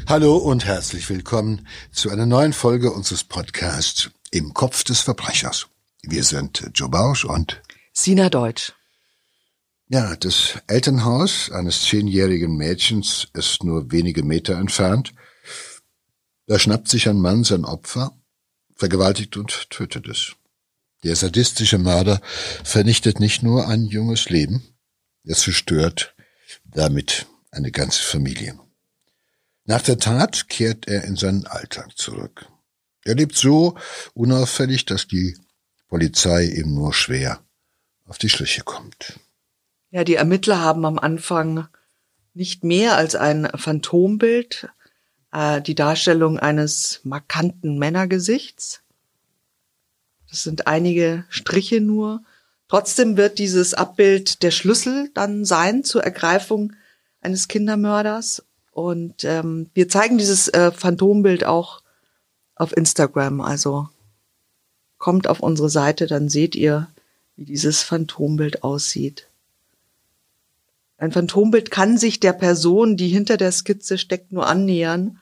Hallo und herzlich willkommen zu einer neuen Folge unseres Podcasts Im Kopf des Verbrechers. Wir sind Joe Bausch und Sina Deutsch. Ja, das Elternhaus eines 10-jährigen Mädchens ist nur wenige Meter entfernt. Da schnappt sich ein Mann sein Opfer, vergewaltigt und tötet es. Der sadistische Mörder vernichtet nicht nur ein junges Leben, er zerstört damit eine ganze Familie. Nach der Tat kehrt er in seinen Alltag zurück. Er lebt so unauffällig, dass die Polizei ihm nur schwer auf die Schliche kommt. Ja, die Ermittler haben am Anfang nicht mehr als ein Phantombild, die Darstellung eines markanten Männergesichts. Das sind einige Striche nur. Trotzdem wird dieses Abbild der Schlüssel dann sein zur Ergreifung eines Kindermörders. Und wir zeigen dieses Phantombild auch auf Instagram. Also kommt auf unsere Seite, dann seht ihr, wie dieses Phantombild aussieht. Ein Phantombild kann sich der Person, die hinter der Skizze steckt, nur annähern.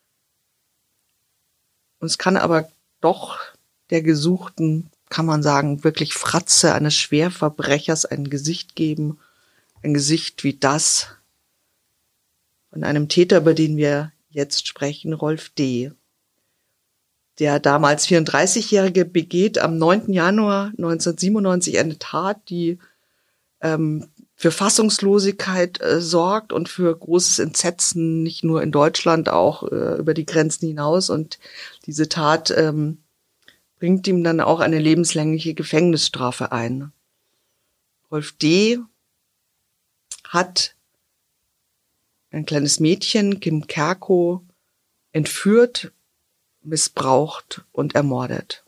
Und es kann aber doch der gesuchten, kann man sagen, wirklich Fratze eines Schwerverbrechers ein Gesicht geben. Ein Gesicht wie das von einem Täter, über den wir jetzt sprechen, Rolf D. Der damals 34-Jährige begeht am 9. Januar 1997 eine Tat, die für Fassungslosigkeit sorgt und für großes Entsetzen, nicht nur in Deutschland, auch über die Grenzen hinaus. Und diese Tat bringt ihm dann auch eine lebenslängliche Gefängnisstrafe ein. Rolf D. hat ein kleines Mädchen, Kim Kerko, entführt, missbraucht und ermordet.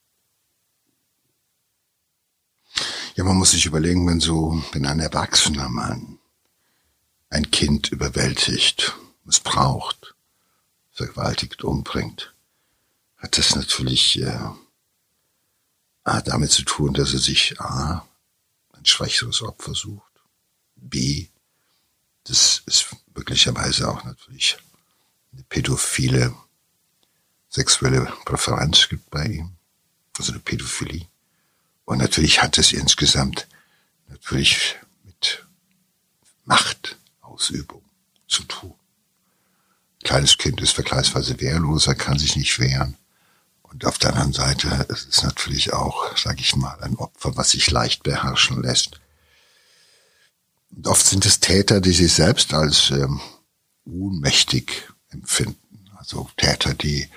Ja, man muss sich überlegen, wenn ein erwachsener Mann ein Kind überwältigt, missbraucht, vergewaltigt, umbringt, hat das natürlich damit zu tun, dass er sich A, ein schwächeres Opfer sucht, B, das ist möglicherweise auch natürlich eine pädophile sexuelle Präferenz gibt bei ihm, also eine Pädophilie. Und natürlich hat es insgesamt natürlich mit Machtausübung zu tun. Ein kleines Kind ist vergleichsweise wehrlos, er kann sich nicht wehren. Und auf der anderen Seite ist es natürlich auch, sage ich mal, ein Opfer, was sich leicht beherrschen lässt. Und oft sind es Täter, die sich selbst als ohnmächtig empfinden. Also Täter, die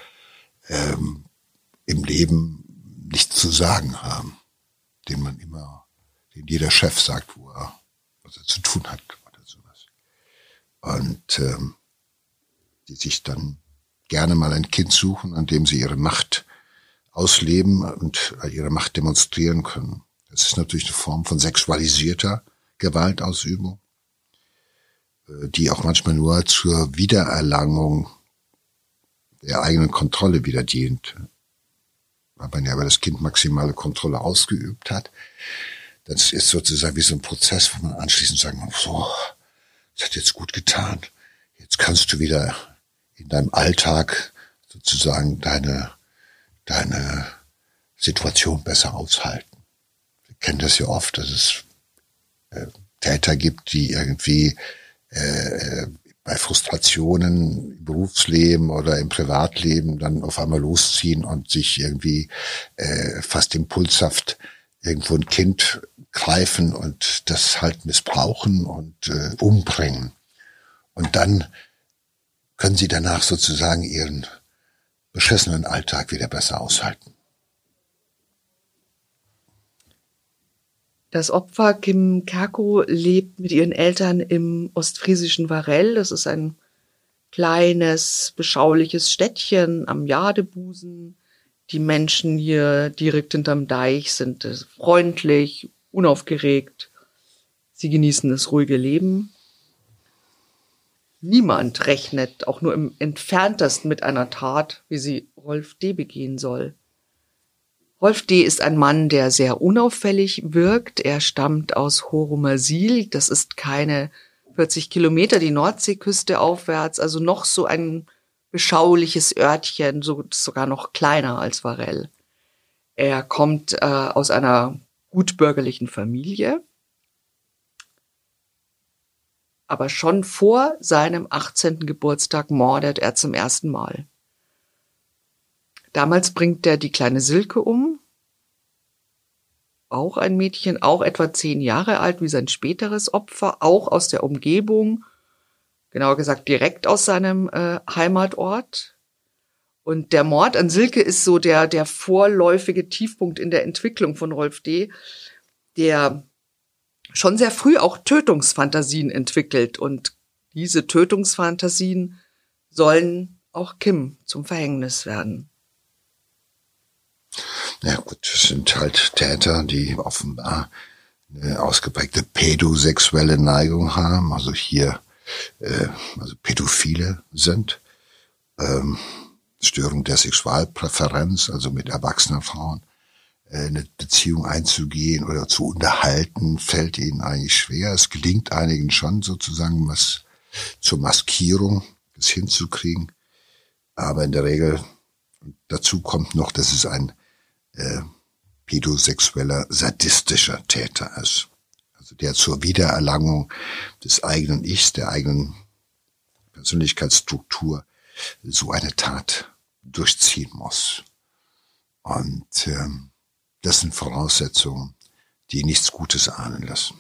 im Leben nichts zu sagen haben, denen jeder Chef sagt, was er zu tun hat oder sowas. Und die sich dann gerne mal ein Kind suchen, an dem sie ihre Macht ausleben und ihre Macht demonstrieren können. Das ist natürlich eine Form von sexualisierter Gewaltausübung, die auch manchmal nur zur Wiedererlangung der eigenen Kontrolle wieder dient. Weil man ja über das Kind maximale Kontrolle ausgeübt hat. Das ist sozusagen wie so ein Prozess, wo man anschließend sagen kann, so, das hat jetzt gut getan. Jetzt kannst du wieder in deinem Alltag sozusagen deine Situation besser aushalten. Wir kennen das ja oft, dass es Täter gibt, die irgendwie bei Frustrationen im Berufsleben oder im Privatleben dann auf einmal losziehen und sich irgendwie fast impulshaft irgendwo ein Kind greifen und das halt missbrauchen und umbringen. Und dann können sie danach sozusagen ihren beschissenen Alltag wieder besser aushalten. Das Opfer Kim Kerko lebt mit ihren Eltern im ostfriesischen Varell. Das ist ein kleines, beschauliches Städtchen am Jadebusen. Die Menschen hier direkt hinterm Deich sind freundlich, unaufgeregt. Sie genießen das ruhige Leben. Niemand rechnet auch nur im Entferntesten mit einer Tat, wie sie Rolf D. begehen soll. Rolf D. ist ein Mann, der sehr unauffällig wirkt. Er stammt aus Horumersiel. Das ist keine 40 Kilometer die Nordseeküste aufwärts, also noch so ein beschauliches Örtchen, sogar noch kleiner als Varel. Er kommt aus einer gutbürgerlichen Familie, aber schon vor seinem 18. Geburtstag mordet er zum ersten Mal. Damals bringt er die kleine Silke um, auch ein Mädchen, auch etwa 10 Jahre alt wie sein späteres Opfer, auch aus der Umgebung, genauer gesagt direkt aus seinem Heimatort. Und der Mord an Silke ist so der vorläufige Tiefpunkt in der Entwicklung von Rolf D., der schon sehr früh auch Tötungsfantasien entwickelt. Und diese Tötungsfantasien sollen auch Kim zum Verhängnis werden. Ja gut, das sind halt Täter, die offenbar eine ausgeprägte pädosexuelle Neigung haben, also hier also Pädophile sind. Störung der Sexualpräferenz, also mit erwachsenen Frauen eine Beziehung einzugehen oder zu unterhalten, fällt ihnen eigentlich schwer. Es gelingt einigen schon sozusagen, was zur Maskierung das hinzukriegen. Aber in der Regel, dazu kommt noch, dass es ein pädosexueller, sadistischer Täter ist. Also der zur Wiedererlangung des eigenen Ichs, der eigenen Persönlichkeitsstruktur so eine Tat durchziehen muss. Und das sind Voraussetzungen, die nichts Gutes ahnen lassen.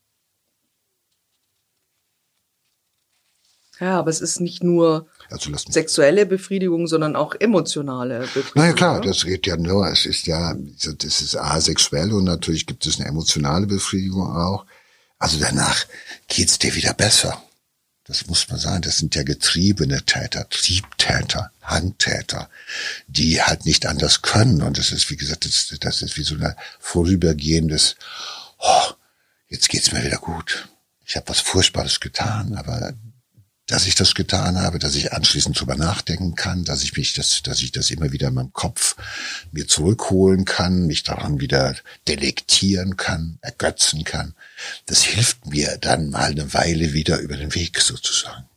Ja, aber es ist nicht nur sexuelle Befriedigung, sondern auch emotionale Befriedigung. Naja, klar, das geht ja nur, das ist asexuell und natürlich gibt es eine emotionale Befriedigung auch. Also danach geht's dir wieder besser. Das muss man sagen, das sind ja getriebene Täter, Triebtäter, Handtäter, die halt nicht anders können. Und das ist, wie gesagt, das ist wie so ein vorübergehendes, jetzt geht's mir wieder gut. Ich habe was Furchtbares getan, aber dass ich das getan habe, dass ich anschließend drüber nachdenken kann, dass ich das immer wieder in meinem Kopf mir zurückholen kann, mich daran wieder delektieren kann, ergötzen kann. Das hilft mir dann mal eine Weile wieder über den Weg sozusagen.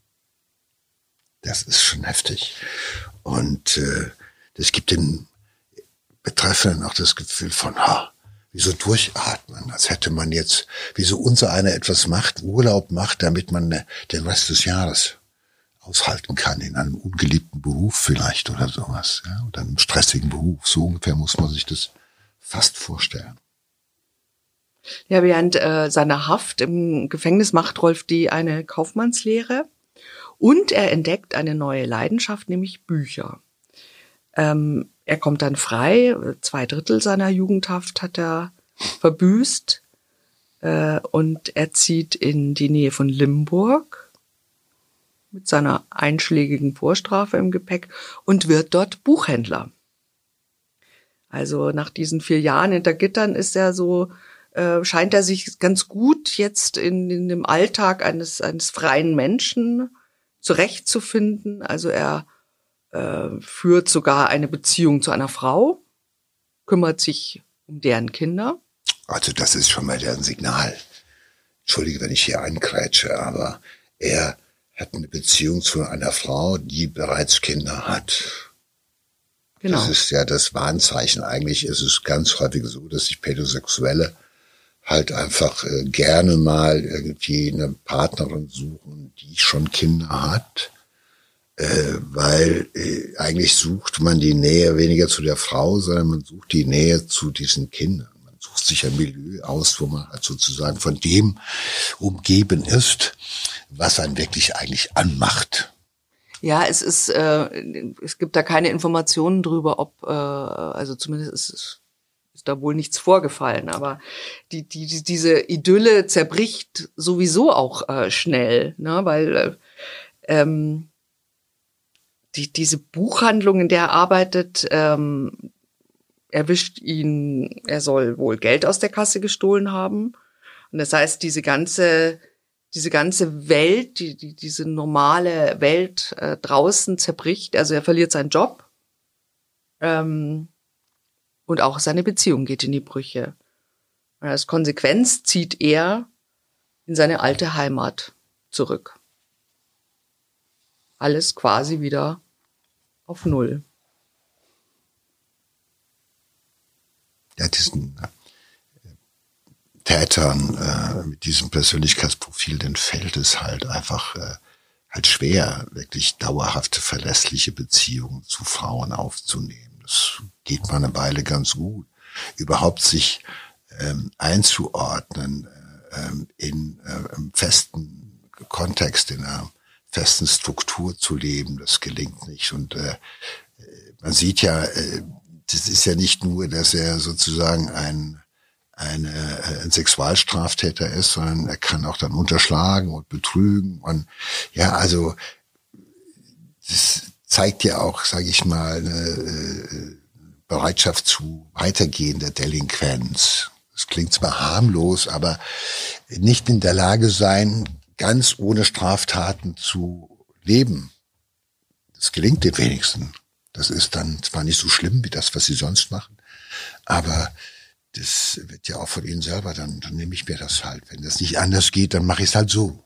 Das ist schon heftig. Und das gibt den Betreffenden auch das Gefühl von, wie so durchatmen, als hätte man jetzt, wie so unser einer etwas macht, Urlaub macht, damit man den Rest des Jahres aushalten kann, in einem ungeliebten Beruf vielleicht oder sowas, ja, oder einem stressigen Beruf. So ungefähr muss man sich das fast vorstellen. Ja, während seiner Haft im Gefängnis macht Rolf D. eine Kaufmannslehre und er entdeckt eine neue Leidenschaft, nämlich Bücher. Er kommt dann frei, 2/3 seiner Jugendhaft hat er verbüßt und er zieht in die Nähe von Limburg mit seiner einschlägigen Vorstrafe im Gepäck und wird dort Buchhändler. Also nach diesen 4 Jahren hinter Gittern ist er so, scheint er sich ganz gut jetzt in dem Alltag eines freien Menschen zurechtzufinden. Also er führt sogar eine Beziehung zu einer Frau, kümmert sich um deren Kinder. Also das ist schon mal ein Signal. Entschuldige, wenn ich hier einkrätsche, aber er hat eine Beziehung zu einer Frau, die bereits Kinder hat. Genau. Das ist ja das Warnzeichen. Eigentlich ist es ganz häufig so, dass sich Pädosexuelle halt einfach gerne mal irgendwie eine Partnerin suchen, die schon Kinder hat. Weil eigentlich sucht man die Nähe weniger zu der Frau, sondern man sucht die Nähe zu diesen Kindern. Man sucht sich ein Milieu aus, wo man halt sozusagen von dem umgeben ist, was einen wirklich eigentlich anmacht. Ja, es gibt da keine Informationen drüber, ob, also zumindest ist da wohl nichts vorgefallen, aber diese Idylle zerbricht sowieso auch schnell, ne, weil diese Buchhandlung, in der er arbeitet, erwischt ihn, er soll wohl Geld aus der Kasse gestohlen haben. Und das heißt, diese ganze Welt, diese normale Welt draußen zerbricht. Also er verliert seinen Job und auch seine Beziehung geht in die Brüche. Und als Konsequenz zieht er in seine alte Heimat zurück. Alles quasi wieder auf Null. Ja, diesen Tätern mit diesem Persönlichkeitsprofil, den fällt es halt einfach halt schwer, wirklich dauerhafte, verlässliche Beziehungen zu Frauen aufzunehmen. Das geht mal eine Weile ganz gut. Überhaupt sich einzuordnen in einem festen Kontext, in einer festen Struktur zu leben, das gelingt nicht. Und man sieht ja, das ist ja nicht nur, dass er sozusagen ein Sexualstraftäter ist, sondern er kann auch dann unterschlagen und betrügen. Und ja, also das zeigt ja auch, sage ich mal, eine Bereitschaft zu weitergehender Delinquenz. Das klingt zwar harmlos, aber nicht in der Lage sein, ganz ohne Straftaten zu leben. Das gelingt den wenigsten. Das ist dann zwar nicht so schlimm wie das, was sie sonst machen, aber das wird ja auch von ihnen selber, dann nehme ich mir das halt. Wenn das nicht anders geht, dann mache ich es halt so.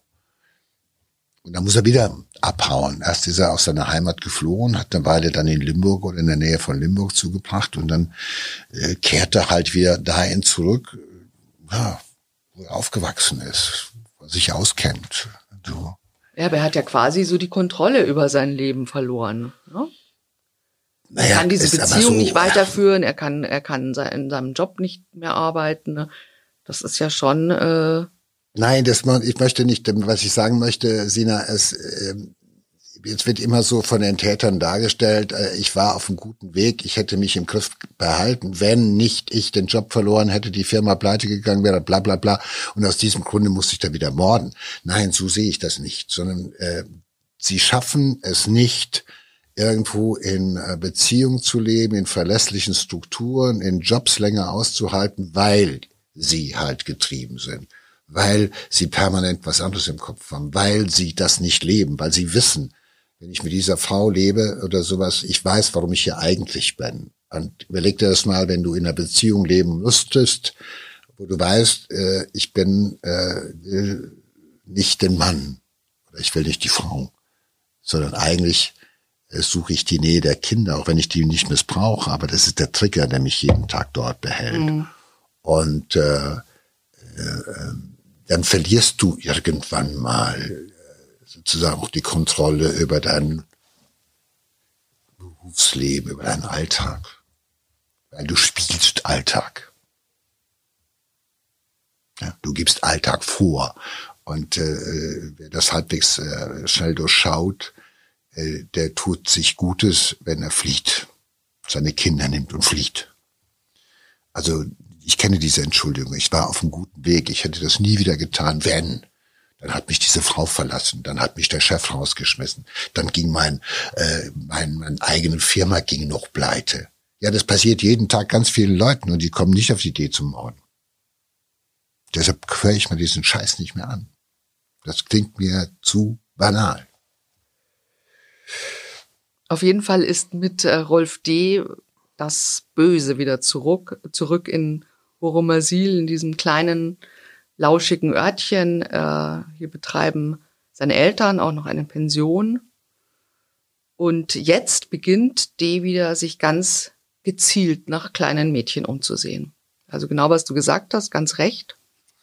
Und dann muss er wieder abhauen. Erst ist er aus seiner Heimat geflohen, hat eine Weile dann in Limburg oder in der Nähe von Limburg zugebracht und dann kehrt er halt wieder dahin zurück, ja, wo er aufgewachsen ist, wo er sich auskennt. So. Ja, aber er hat ja quasi so die Kontrolle über sein Leben verloren. Ne? Er kann diese Beziehung nicht weiterführen, er kann in seinem Job nicht mehr arbeiten. Ne? Das ist ja schon... Nein, ich möchte nicht, was ich sagen möchte, Sina, jetzt wird immer so von den Tätern dargestellt, ich war auf einem guten Weg, ich hätte mich im Griff behalten, wenn nicht ich den Job verloren hätte, die Firma pleite gegangen wäre, bla bla bla, und aus diesem Grunde musste ich da wieder morden. Nein, so sehe ich das nicht, sondern sie schaffen es nicht, irgendwo in Beziehung zu leben, in verlässlichen Strukturen, in Jobs länger auszuhalten, weil sie halt getrieben sind, weil sie permanent was anderes im Kopf haben, weil sie das nicht leben, weil sie wissen, wenn ich mit dieser Frau lebe oder sowas, ich weiß, warum ich hier eigentlich bin. Und überleg dir das mal, wenn du in einer Beziehung leben müsstest, wo du weißt, ich bin will nicht den Mann oder ich will nicht die Frau, sondern eigentlich suche ich die Nähe der Kinder, auch wenn ich die nicht missbrauche, aber das ist der Trigger, der mich jeden Tag dort behält. Mhm. Und dann verlierst du irgendwann mal sozusagen auch die Kontrolle über dein Berufsleben, über deinen Alltag. Weil du spielst Alltag. Ja, du gibst Alltag vor. Und wer das halbwegs schnell durchschaut, der tut sich Gutes, wenn er flieht. Seine Kinder nimmt und flieht. Also ich kenne diese Entschuldigung. Ich war auf einem guten Weg. Ich hätte das nie wieder getan, wenn. Dann hat mich diese Frau verlassen. Dann hat mich der Chef rausgeschmissen. Dann ging meine eigene Firma ging noch pleite. Ja, das passiert jeden Tag ganz vielen Leuten und die kommen nicht auf die Idee zum Morden. Deshalb höre ich mir diesen Scheiß nicht mehr an. Das klingt mir zu banal. Auf jeden Fall ist mit Rolf D. das Böse wieder zurück in Horumersiel, in diesem kleinen, lauschigen Örtchen. Hier betreiben seine Eltern auch noch eine Pension. Und jetzt beginnt D. wieder sich ganz gezielt nach kleinen Mädchen umzusehen. Also genau, was du gesagt hast, ganz recht.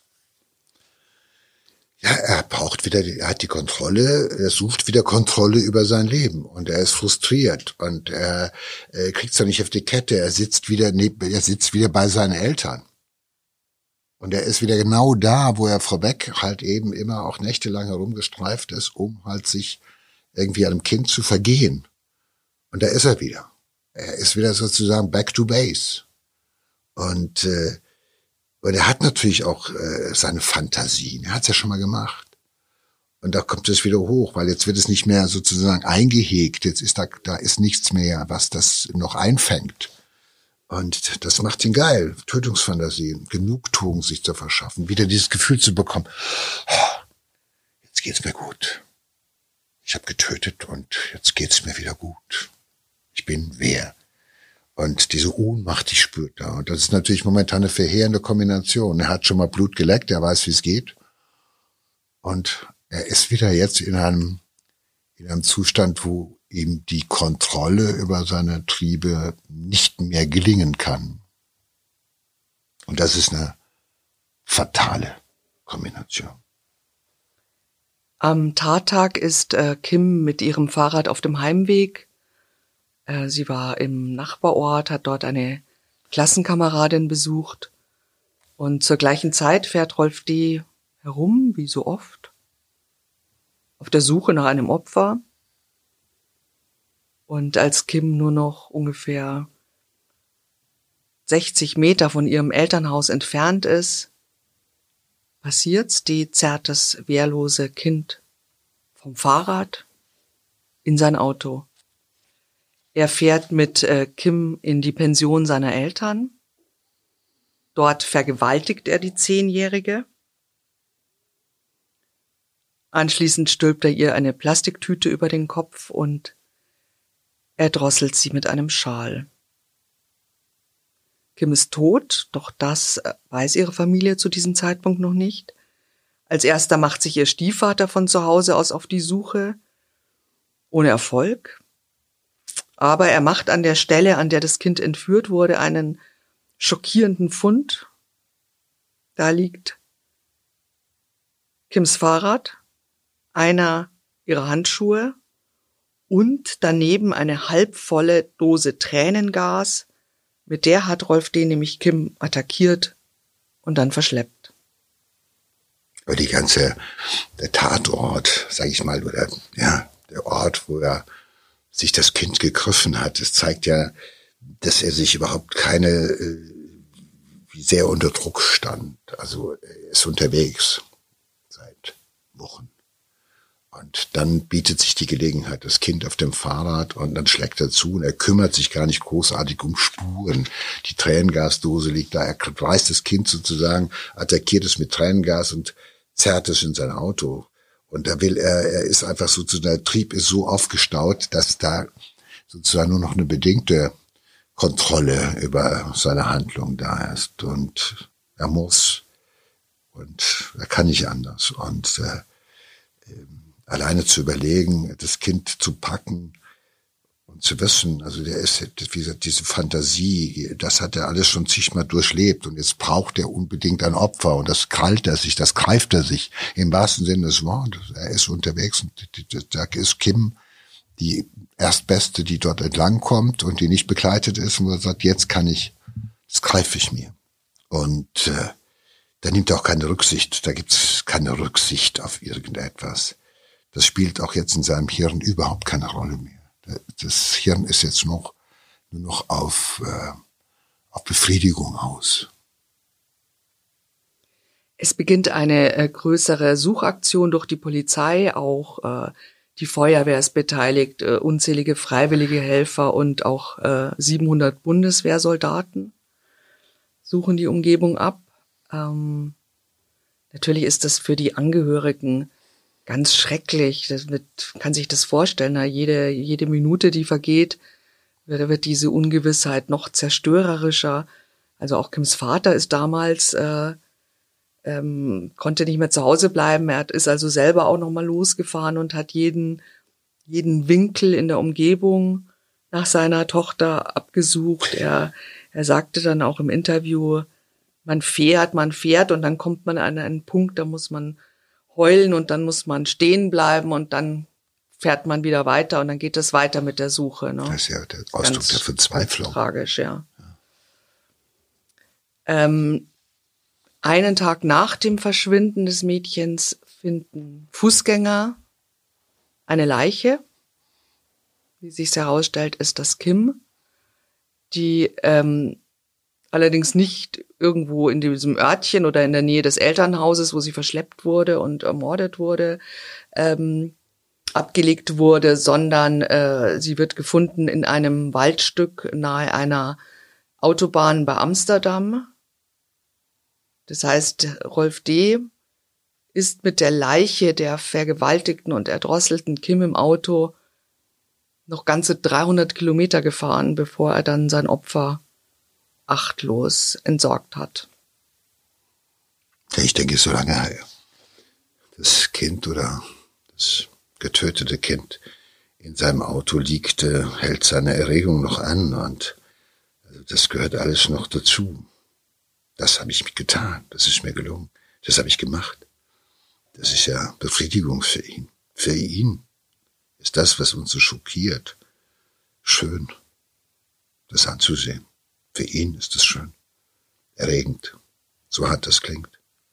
Ja, er hat die Kontrolle, er sucht wieder Kontrolle über sein Leben und er ist frustriert und er kriegt's doch nicht auf die Kette, er sitzt wieder bei seinen Eltern. Und er ist wieder genau da, wo er vorweg halt eben immer auch nächtelang herumgestreift ist, um halt sich irgendwie einem Kind zu vergehen. Und da ist er wieder. Er ist wieder sozusagen back to base. Und er hat natürlich auch seine Fantasien. Er hat's ja schon mal gemacht. Und da kommt es wieder hoch, weil jetzt wird es nicht mehr sozusagen eingehegt. Jetzt ist da ist nichts mehr, was das noch einfängt. Und das macht ihn geil. Tötungsfantasien, Genugtuung sich zu verschaffen, wieder dieses Gefühl zu bekommen. Jetzt geht's mir gut. Ich habe getötet und jetzt geht's mir wieder gut. Ich bin wer. Und diese Ohnmacht, die spürt er. Und das ist natürlich momentan eine verheerende Kombination. Er hat schon mal Blut geleckt, er weiß, wie es geht. Und Er ist wieder jetzt in einem Zustand, wo ihm die Kontrolle über seine Triebe nicht mehr gelingen kann. Und das ist eine fatale Kombination. Am Tattag ist Kim mit ihrem Fahrrad auf dem Heimweg. Sie war im Nachbarort, hat dort eine Klassenkameradin besucht. Und zur gleichen Zeit fährt Rolf D. herum, wie so oft, auf der Suche nach einem Opfer. Und als Kim nur noch ungefähr 60 Meter von ihrem Elternhaus entfernt ist, passiert's, die zerrt das wehrlose Kind vom Fahrrad in sein Auto. Er fährt mit Kim in die Pension seiner Eltern. Dort vergewaltigt er die 10-Jährige. Anschließend stülpt er ihr eine Plastiktüte über den Kopf und erdrosselt sie mit einem Schal. Kim ist tot, doch das weiß ihre Familie zu diesem Zeitpunkt noch nicht. Als erster macht sich ihr Stiefvater von zu Hause aus auf die Suche, ohne Erfolg. Aber er macht an der Stelle, an der das Kind entführt wurde, einen schockierenden Fund. Da liegt Kims Fahrrad, einer ihrer Handschuhe und daneben eine halbvolle Dose Tränengas. Mit der hat Rolf D. nämlich Kim attackiert und dann verschleppt. Aber der Tatort, sage ich mal, oder ja, der Ort, wo er sich das Kind gegriffen hat, das zeigt ja, dass er sich überhaupt wie sehr unter Druck stand. Also er ist unterwegs seit Wochen. Und dann bietet sich die Gelegenheit, das Kind auf dem Fahrrad, und dann schlägt er zu und er kümmert sich gar nicht großartig um Spuren. Die Tränengasdose liegt da, er reißt das Kind sozusagen, attackiert es mit Tränengas und zerrt es in sein Auto. Und er ist einfach sozusagen, der Trieb ist so aufgestaut, dass da sozusagen nur noch eine bedingte Kontrolle über seine Handlung da ist. Und er muss und er kann nicht anders. Und alleine zu überlegen, das Kind zu packen und zu wissen, also der ist, wie gesagt, diese Fantasie, das hat er alles schon zigmal durchlebt und jetzt braucht er unbedingt ein Opfer und das krallt er sich, das greift er sich im wahrsten Sinne des Wortes. Er ist unterwegs und da ist Kim die Erstbeste, die dort entlang kommt und die nicht begleitet ist und wo er sagt, jetzt kann ich, das greife ich mir. Und da nimmt er auch keine Rücksicht, da gibt's keine Rücksicht auf irgendetwas. Das spielt auch jetzt in seinem Hirn überhaupt keine Rolle mehr. Das Hirn ist jetzt nur noch auf Befriedigung aus. Es beginnt eine größere Suchaktion durch die Polizei, auch die Feuerwehr ist beteiligt, unzählige freiwillige Helfer und auch 700 Bundeswehrsoldaten suchen die Umgebung ab. Natürlich ist das für die Angehörigen ganz schrecklich. Kann sich das vorstellen. Jede Minute, die vergeht, wird diese Ungewissheit noch zerstörerischer. Also auch Kims Vater ist damals konnte nicht mehr zu Hause bleiben. Er ist also selber auch noch mal losgefahren und hat jeden Winkel in der Umgebung nach seiner Tochter abgesucht. Er sagte dann auch im Interview, man fährt und dann kommt man an einen Punkt, da muss man heulen und dann muss man stehen bleiben und dann fährt man wieder weiter und dann geht es weiter mit der Suche. Ne? Das ist ja der Ausdruck der Verzweiflung. Tragisch, ja. Einen Tag nach dem Verschwinden des Mädchens finden Fußgänger eine Leiche. Wie sich herausstellt, ist das Kim, die allerdings nicht irgendwo in diesem Örtchen oder in der Nähe des Elternhauses, wo sie verschleppt wurde und ermordet wurde, abgelegt wurde, sondern sie wird gefunden in einem Waldstück nahe einer Autobahn bei Amsterdam. Das heißt, Rolf D. ist mit der Leiche der vergewaltigten und erdrosselten Kim im Auto noch ganze 300 Kilometer gefahren, bevor er dann sein Opfer achtlos entsorgt hat. Ja, ich denke, so lange das Kind oder das getötete Kind in seinem Auto liegt, hält seine Erregung noch an und also das gehört alles noch dazu. Das habe ich getan, das ist mir gelungen, das habe ich gemacht. Das ist ja Befriedigung für ihn. Für ihn ist das, was uns so schockiert, schön, das anzusehen. Für ihn ist es schön, erregend, so hart das klingt.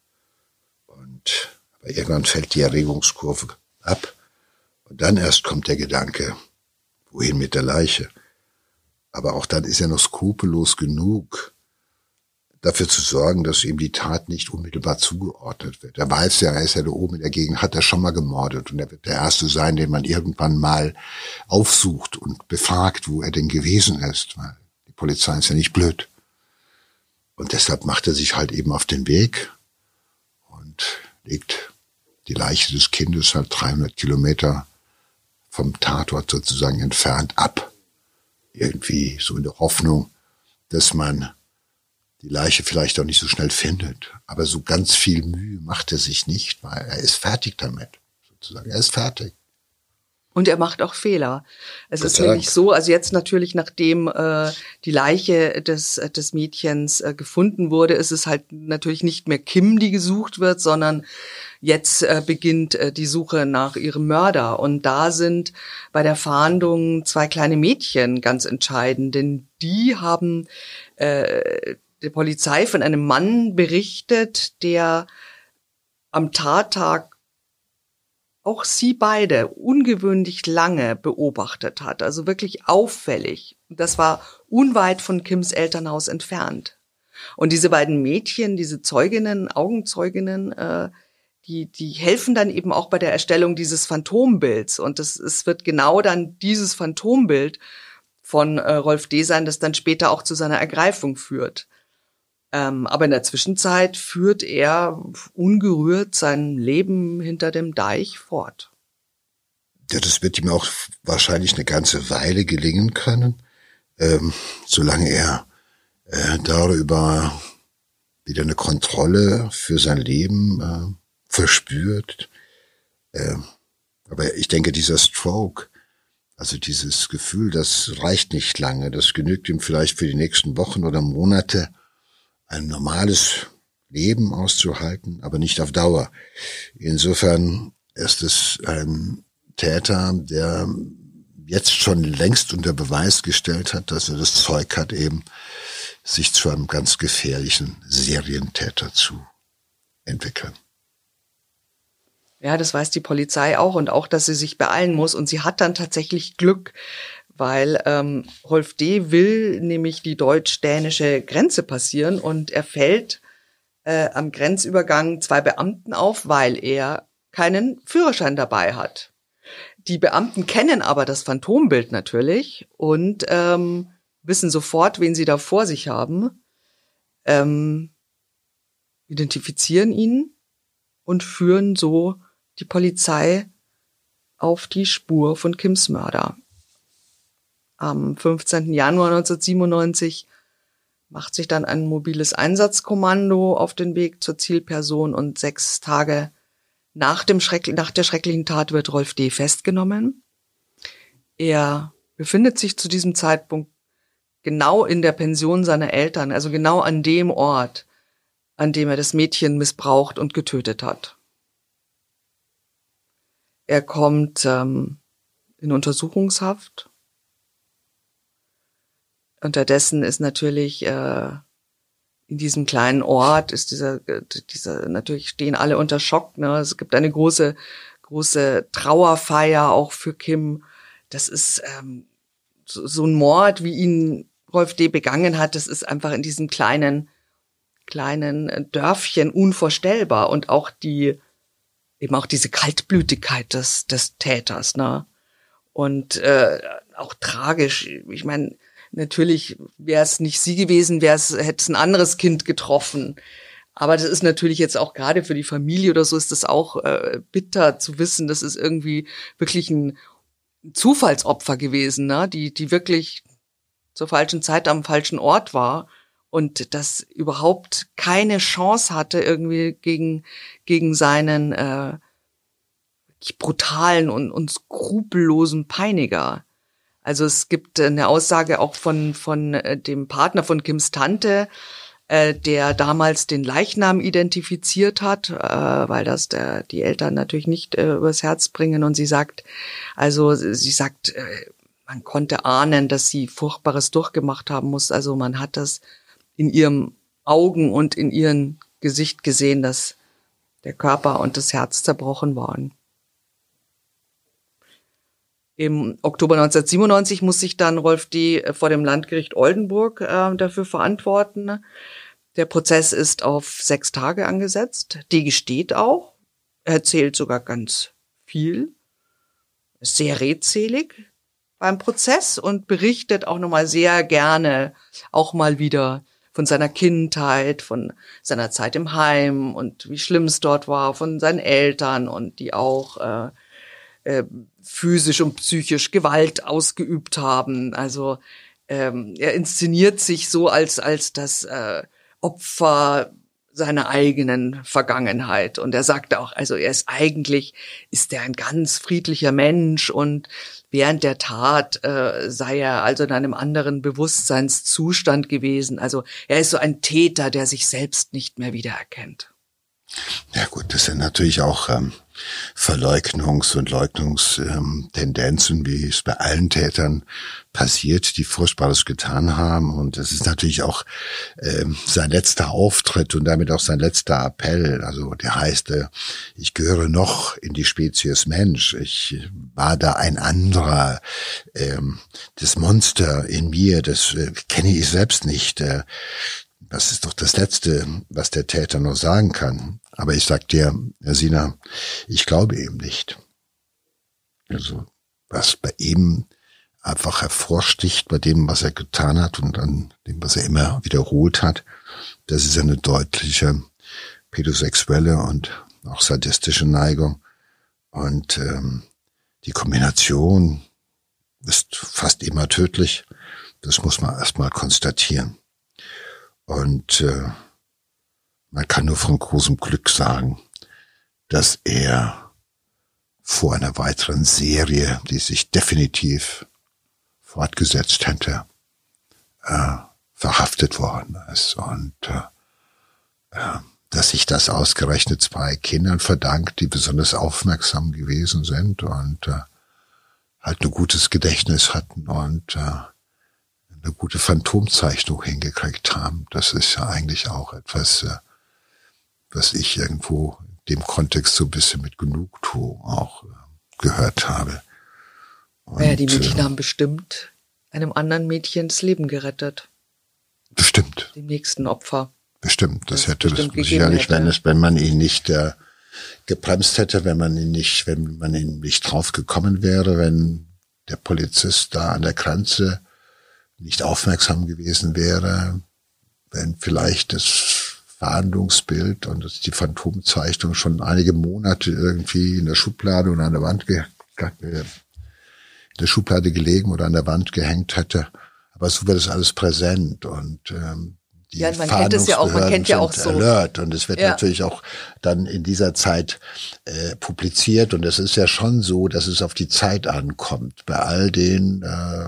Aber irgendwann fällt die Erregungskurve ab und dann erst kommt der Gedanke, wohin mit der Leiche? Aber auch dann ist er noch skrupellos genug, dafür zu sorgen, dass ihm die Tat nicht unmittelbar zugeordnet wird. Er weiß ja, er ist ja da oben in der Gegend, hat er schon mal gemordet und er wird der Erste sein, den man irgendwann mal aufsucht und befragt, wo er denn gewesen ist, weil die Polizei ist ja nicht blöd. Und deshalb macht er sich halt eben auf den Weg und legt die Leiche des Kindes halt 300 Kilometer vom Tatort sozusagen entfernt ab. Irgendwie so in der Hoffnung, dass man die Leiche vielleicht auch nicht so schnell findet. Aber so ganz viel Mühe macht er sich nicht, weil er ist fertig damit, sozusagen. Er ist fertig. Und er macht auch Fehler. Es ist nämlich so, also jetzt natürlich, nachdem die Leiche des Mädchens gefunden wurde, ist es halt natürlich nicht mehr Kim, die gesucht wird, sondern jetzt beginnt die Suche nach ihrem Mörder. Und da sind bei der Fahndung 2 kleine Mädchen ganz entscheidend, denn die haben der Polizei von einem Mann berichtet, der am Tattag auch sie beide ungewöhnlich lange beobachtet hat, also wirklich auffällig. Das war unweit von Kims Elternhaus entfernt. Und diese beiden Mädchen, diese Zeuginnen, Augenzeuginnen, die helfen dann eben auch bei der Erstellung dieses Phantombilds. Und es wird genau dann dieses Phantombild von Rolf D. sein, das dann später auch zu seiner Ergreifung führt. Aber in der Zwischenzeit führt er ungerührt sein Leben hinter dem Deich fort. Ja, das wird ihm auch wahrscheinlich eine ganze Weile gelingen können, solange er darüber wieder eine Kontrolle für sein Leben verspürt. Aber ich denke, dieser Stroke, also dieses Gefühl, das reicht nicht lange. Das genügt ihm vielleicht für die nächsten Wochen oder Monate, ein normales Leben auszuhalten, aber nicht auf Dauer. Insofern ist es ein Täter, der jetzt schon längst unter Beweis gestellt hat, dass er das Zeug hat, eben sich zu einem ganz gefährlichen Serientäter zu entwickeln. Ja, das weiß die Polizei auch und auch, dass sie sich beeilen muss. Und sie hat dann tatsächlich Glück, weil Rolf D. will nämlich die deutsch-dänische Grenze passieren und er fällt am Grenzübergang 2 Beamten auf, weil er keinen Führerschein dabei hat. Die Beamten kennen aber das Phantombild natürlich und wissen sofort, wen sie da vor sich haben, identifizieren ihn und führen so die Polizei auf die Spur von Kims Mörder. Am 15. Januar 1997 macht sich dann ein mobiles Einsatzkommando auf den Weg zur Zielperson und 6 Tage nach der schrecklichen Tat wird Rolf D. festgenommen. Er befindet sich zu diesem Zeitpunkt genau in der Pension seiner Eltern, also genau an dem Ort, an dem er das Mädchen missbraucht und getötet hat. Er kommt in Untersuchungshaft. Unterdessen ist natürlich in diesem kleinen Ort ist dieser natürlich stehen alle unter Schock. Ne? Es gibt eine große Trauerfeier auch für Kim. Das ist so ein Mord, wie ihn Rolf D. begangen hat. Das ist einfach in diesem kleinen Dörfchen unvorstellbar und auch diese Kaltblütigkeit des Täters. Ne? Und auch tragisch. Ich meine, natürlich wäre es nicht sie gewesen, hätte es ein anderes Kind getroffen. Aber das ist natürlich jetzt auch gerade für die Familie oder so ist das auch bitter zu wissen, das ist irgendwie wirklich ein Zufallsopfer gewesen, ne? Die wirklich zur falschen Zeit am falschen Ort war und das überhaupt keine Chance hatte, irgendwie gegen seinen brutalen und skrupellosen Peiniger. Also es gibt eine Aussage auch von dem Partner von Kims Tante, der damals den Leichnam identifiziert hat, weil das die Eltern natürlich nicht übers Herz bringen. Und sie sagt, man konnte ahnen, dass sie Furchtbares durchgemacht haben muss. Also man hat das in ihren Augen und in ihrem Gesicht gesehen, dass der Körper und das Herz zerbrochen waren. Im Oktober 1997 muss sich dann Rolf D. vor dem Landgericht Oldenburg dafür verantworten. Der Prozess ist auf 6 Tage angesetzt. D. gesteht auch. Er erzählt sogar ganz viel. Ist sehr redselig beim Prozess und berichtet auch nochmal sehr gerne auch mal wieder von seiner Kindheit, von seiner Zeit im Heim und wie schlimm es dort war, von seinen Eltern und die auch physisch und psychisch Gewalt ausgeübt haben. Also er inszeniert sich so als das Opfer seiner eigenen Vergangenheit. Und er sagt auch, also ist er ein ganz friedlicher Mensch und während der Tat sei er also in einem anderen Bewusstseinszustand gewesen. Also er ist so ein Täter, der sich selbst nicht mehr wiedererkennt. Ja gut, das sind natürlich auch Verleugnungs- und Leugnungstendenzen, wie es bei allen Tätern passiert, die Furchtbares getan haben. Und es ist natürlich auch sein letzter Auftritt und damit auch sein letzter Appell. Also der heißt, ich gehöre noch in die Spezies Mensch. Ich war da ein anderer. Das Monster in mir, das kenne ich selbst nicht. Das ist doch das Letzte, was der Täter noch sagen kann. Aber ich sag dir, Herr Sina, ich glaube ihm nicht. Also, was bei ihm einfach hervorsticht, bei dem, was er getan hat und an dem, was er immer wiederholt hat, das ist eine deutliche pädosexuelle und auch sadistische Neigung. Und die Kombination ist fast immer tödlich. Das muss man erstmal konstatieren. Und man kann nur von großem Glück sagen, dass er vor einer weiteren Serie, die sich definitiv fortgesetzt hätte, verhaftet worden ist. Und dass sich das ausgerechnet 2 Kindern verdankt, die besonders aufmerksam gewesen sind und halt ein gutes Gedächtnis hatten und eine gute Phantomzeichnung hingekriegt haben. Das ist ja eigentlich auch etwas, was ich irgendwo in dem Kontext so ein bisschen mit Genugtuung auch gehört habe. Und, ja, die Mädchen haben bestimmt einem anderen Mädchen das Leben gerettet. Bestimmt. Dem nächsten Opfer. Bestimmt. Das hätte das sicherlich, wenn man ihn nicht gebremst hätte, wenn man ihn nicht drauf gekommen wäre, wenn der Polizist da an der Grenze nicht aufmerksam gewesen wäre, wenn vielleicht das Fahndungsbild und die Phantomzeichnung schon einige Monate irgendwie in der Schublade oder an der Wand gelegen oder an der Wand gehängt hätte. Aber so wird es alles präsent und die man kennt es ja auch, man kennt ja auch so alert und es wird natürlich auch dann in dieser Zeit publiziert und es ist ja schon so, dass es auf die Zeit ankommt. Bei all den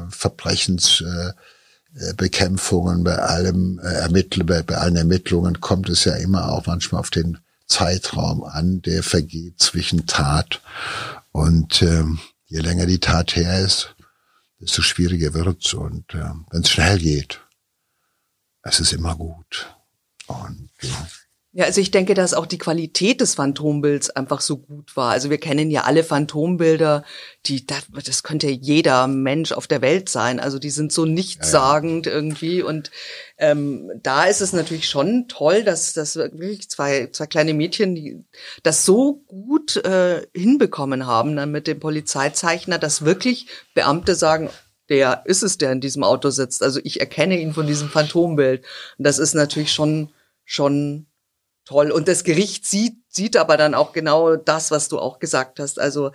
Verbrechensbekämpfungen, bei allen Ermittlungen kommt es ja immer auch manchmal auf den Zeitraum an, der vergeht zwischen Tat und je länger die Tat her ist, desto schwieriger wird's und wenn es schnell geht, es ist immer gut. Und ja, also ich denke, dass auch die Qualität des Phantombilds einfach so gut war. Also wir kennen ja alle Phantombilder, das könnte jeder Mensch auf der Welt sein. Also die sind so nichtssagend irgendwie. Und da ist es natürlich schon toll, dass wirklich zwei kleine Mädchen, die das so gut hinbekommen haben, dann mit dem Polizeizeichner, dass wirklich Beamte sagen, der ist es, der in diesem Auto sitzt. Also ich erkenne ihn von diesem Phantombild. Und das ist natürlich schon toll. Und das Gericht sieht aber dann auch genau das, was du auch gesagt hast. Also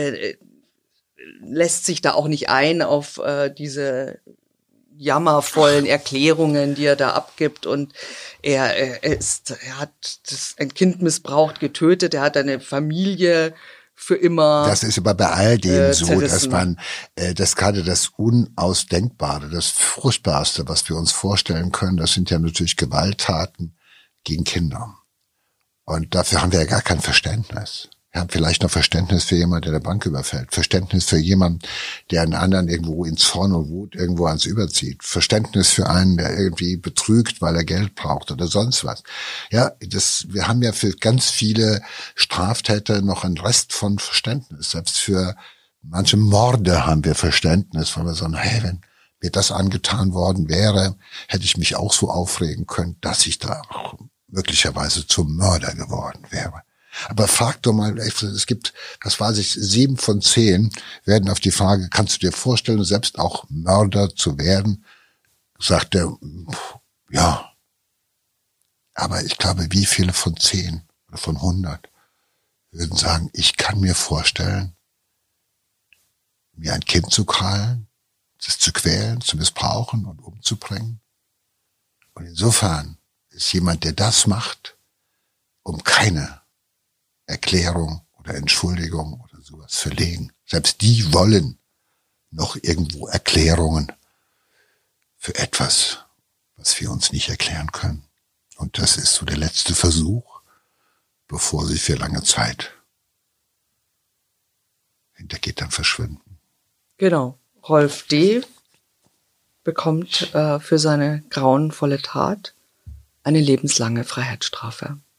lässt sich da auch nicht ein auf diese jammervollen Erklärungen, die er da abgibt. Und er hat ein Kind missbraucht, getötet. Er hat eine Familie für immer. Das ist aber bei all dem so, dass zerrissen. man, das gerade das Unausdenkbare, das Furchtbarste, was wir uns vorstellen können, das sind ja natürlich Gewalttaten gegen Kinder. Und dafür haben wir ja gar kein Verständnis. Wir haben vielleicht noch Verständnis für jemanden, der eine Bank überfällt. Verständnis für jemanden, der einen anderen irgendwo in Zorn und Wut irgendwo ans Überzieht. Verständnis für einen, der irgendwie betrügt, weil er Geld braucht oder sonst was. Ja, wir haben ja für ganz viele Straftäter noch einen Rest von Verständnis. Selbst für manche Morde haben wir Verständnis, weil wir sagen, hey, wenn mir das angetan worden wäre, hätte ich mich auch so aufregen können, dass ich da auch möglicherweise zum Mörder geworden wäre. Aber frag doch mal, es gibt, was weiß ich, 7 von 10 werden auf die Frage, kannst du dir vorstellen, selbst auch Mörder zu werden? Sagt er, ja. Aber ich glaube, wie viele von 10 oder von 100 würden sagen, ich kann mir vorstellen, mir ein Kind zu krallen, es zu quälen, zu missbrauchen und umzubringen? Und insofern ist jemand, der das macht, um keine Erklärung oder Entschuldigung oder sowas verlegen. Selbst die wollen noch irgendwo Erklärungen für etwas, was wir uns nicht erklären können. Und das ist so der letzte Versuch, bevor sie für lange Zeit hinter Gittern verschwinden. Genau. Rolf D. bekommt für seine grauenvolle Tat eine lebenslange Freiheitsstrafe.